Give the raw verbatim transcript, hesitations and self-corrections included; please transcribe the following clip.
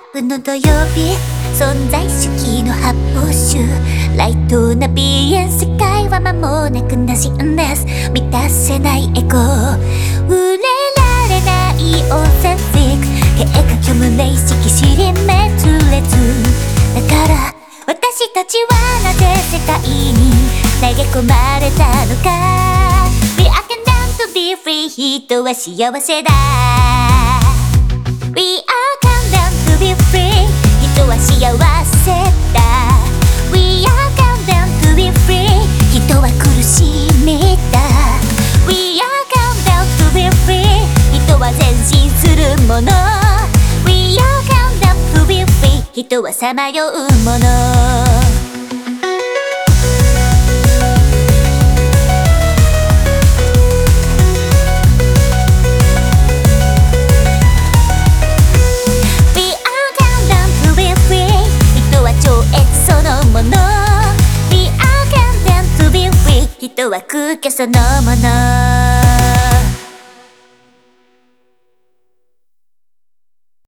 プの土曜日、存在主義の発泡酒、ライトな鼻炎、世界は間もなくなしんです。満たせないエゴ、触れられないオーセンティック、計画虚無な意識尻滅裂だから、私たちはなぜ世界に投げ込まれたのか。 We are condemned to be free、 人は幸せだ。 We are condemned to be free、 人は幸せだ。 We are condemned to be free、 人は苦しみだ。 We are condemned to be free、 人は前進するもの。 We are condemned to be free、 人はさまようもの。人は空虚そのもの。